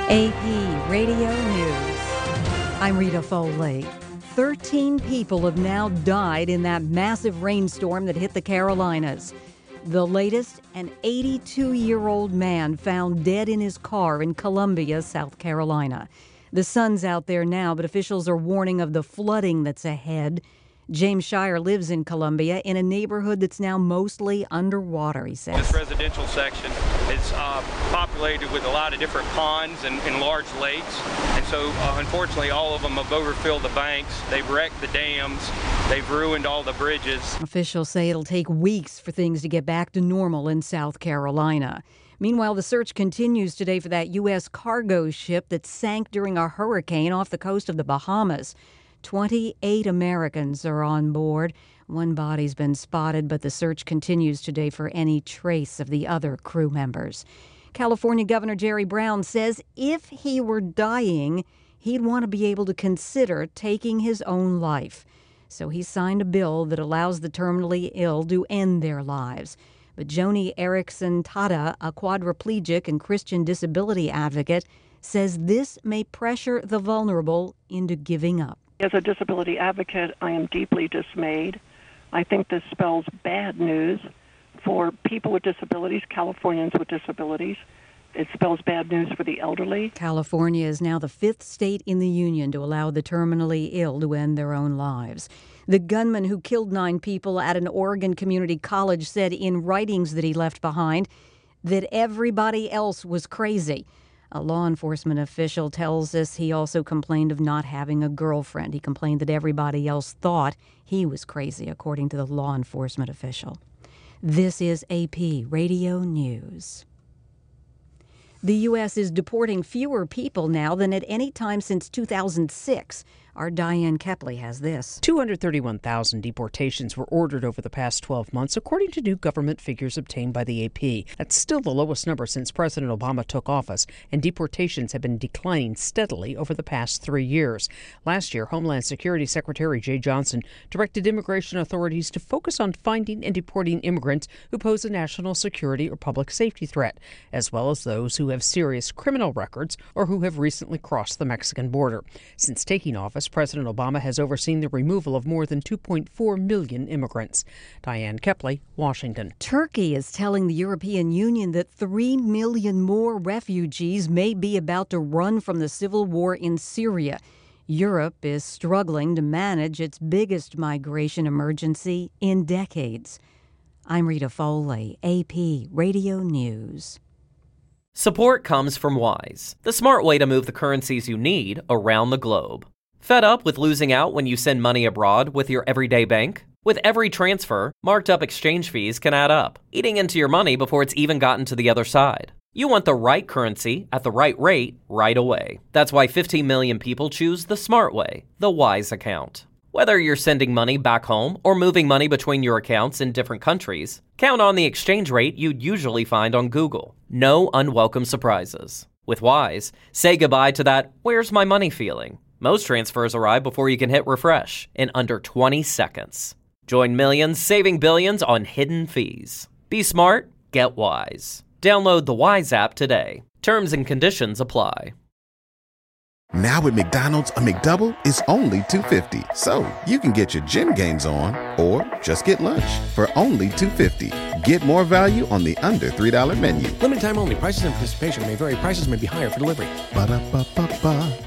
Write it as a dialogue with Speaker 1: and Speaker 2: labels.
Speaker 1: AP Radio News. I'm Rita Foley. 13 people have now died in that massive rainstorm that hit the Carolinas. The latest, an 82-year-old man found dead in his car in Columbia, South Carolina. The sun's out there now, but officials are warning of the flooding that's ahead. James Shire lives in Columbia in a neighborhood that's now mostly underwater, he says.
Speaker 2: This residential section is populated with a lot of different ponds and large lakes. And so, unfortunately, all of them have overfilled the banks. They've wrecked the dams. They've ruined all the bridges.
Speaker 1: Officials say it'll take weeks for things to get back to normal in South Carolina. Meanwhile, the search continues today for that U.S. cargo ship that sank during a hurricane off the coast of the Bahamas. 28 Americans are on board. One body's been spotted, but the search continues today for any trace of the other crew members. California Governor Jerry Brown says if he were dying, he'd want to be able to consider taking his own life. So he signed a bill that allows the terminally ill to end their lives. But Joni Erickson Tada, a quadriplegic and Christian disability advocate, says this may pressure the vulnerable into giving up.
Speaker 3: As a disability advocate, I am deeply dismayed. I think this spells bad news for people with disabilities, Californians with disabilities. It spells bad news for the elderly.
Speaker 1: California is now the fifth state in the union to allow the terminally ill to end their own lives. The gunman who killed 9 people at an Oregon community college said in writings that he left behind that everybody else was crazy. A law enforcement official tells us he also complained of not having a girlfriend. He complained that everybody else thought he was crazy, according to the law enforcement official. This is AP Radio News. The U.S. is deporting fewer people now than at any time since 2006. Our Diane Kepley has this.
Speaker 4: 231,000 deportations were ordered over the past 12 months, according to new government figures obtained by the AP. That's still the lowest number since President Obama took office, and deportations have been declining steadily over the past 3 years. Last year, Homeland Security Secretary Jeh Johnson directed immigration authorities to focus on finding and deporting immigrants who pose a national security or public safety threat, as well as those who have serious criminal records or who have recently crossed the Mexican border. Since taking office, President Obama has overseen the removal of more than 2.4 million immigrants. Diane Kepley, Washington.
Speaker 1: Turkey is telling the European Union that 3 million more refugees may be about to run from the civil war in Syria. Europe is struggling to manage its biggest migration emergency in decades. I'm Rita Foley, AP Radio News.
Speaker 5: Support comes from Wise, the smart way to move the currencies you need around the globe. Fed up with losing out when you send money abroad with your everyday bank? With every transfer, marked up exchange fees can add up, eating into your money before it's even gotten to the other side. You want the right currency at the right rate right away. That's why 15 million people choose the smart way, the Wise account. Whether you're sending money back home or moving money between your accounts in different countries, count on the exchange rate you'd usually find on Google. No unwelcome surprises. With Wise, say goodbye to that "where's my money" feeling. Most transfers arrive before you can hit refresh in under 20 seconds. Join millions saving billions on hidden fees. Be smart, get Wise. Download the Wise app today. Terms and conditions apply.
Speaker 6: Now at McDonald's, a McDouble is only $2.50. So you can get your gym gains on or just get lunch for only $2.50. Get more value on the under $3 menu.
Speaker 7: Limited time only. Prices and participation may vary. Prices may be higher for delivery.
Speaker 6: Ba-da-ba-ba-ba.